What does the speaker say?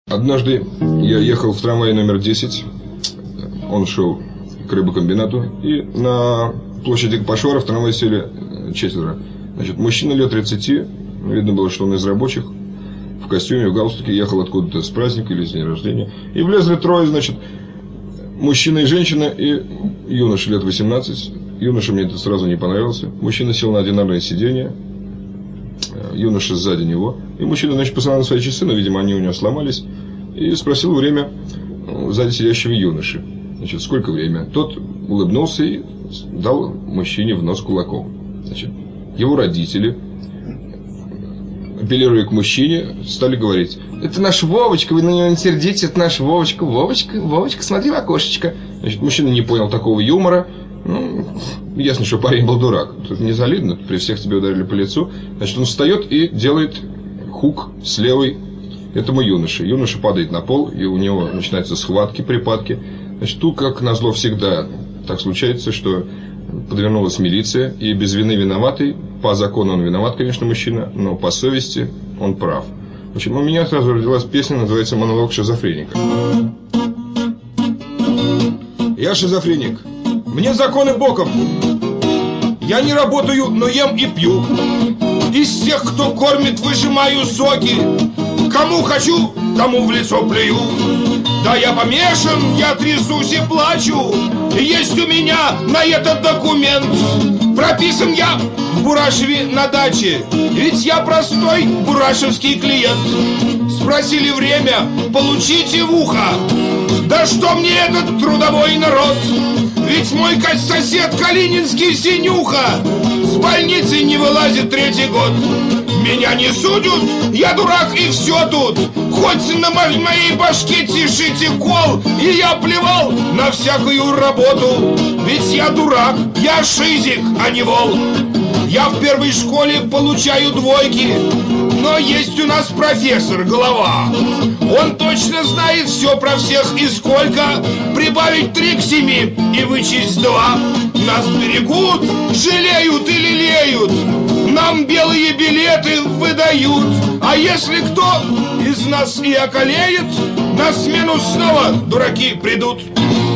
Однажды я ехал в трамвае номер 10. Он шел к рыбокомбинату. И на площади Пашора в трамвае сели 4. Значит, мужчина лет 30. Видно было, что он из рабочих. В костюме, в галстуке. Ехал откуда-то с праздника или с дня рождения. И влезли трое, значит, мужчина и женщина. И юноша лет 18. Юноша мне это сразу не понравился. Мужчина сел на одинарное сиденье. Юноша сзади него. И мужчина, значит, посмотрел на свои часы, но, видимо, они у него сломались. И спросил время сзади сидящего юноши. Значит, сколько время? Тот улыбнулся и дал мужчине в нос кулаком. Значит, его родители, апеллируя к мужчине, стали говорить: это наш Вовочка, вы на него не сердитесь, это наш Вовочка. Вовочка, смотри в окошечко. Значит, мужчина не понял такого юмора. Ну, ясно, что парень был дурак. Тут не солидно, при всех тебе ударили по лицу. Значит, он встает и делает хук с левой этому юноше. Юноша падает на пол, и у него начинаются схватки, припадки. Значит, тут, как назло, всегда так случается, что подвернулась милиция, и без вины виноватый. По закону он виноват, конечно, мужчина, но по совести он прав. В общем, у меня сразу родилась песня, называется «Монолог шизофреника». Я шизофреник. Мне законы боком. Я не работаю, но ем и пью. Из тех, кто кормит, выжимаю соки. Кому хочу, тому в лицо плюю. Да я помешан, я трясусь и плачу. Есть у меня на этот документ. Прописан я в Бурашеве на даче. Ведь я простой бурашевский клиент. Спросили время, получите в ухо. Да что мне этот трудовой народ? Ведь мой сосед калининский синюха с больницы не вылазит 3-й год. Меня не судят, я дурак и все тут. Хоть на моей башке тишите кол, и я плевал на всякую работу. Ведь я дурак, я шизик, а не вол. Я в первой школе получаю двойки, но есть у нас профессор Голова. Он точно знает все про всех и сколько. Прибавить 3 к 7 и вычесть 2. Нас берегут, жалеют и лелеют. Нам белые билеты выдают. А если кто из нас и околеет, на смену снова дураки придут.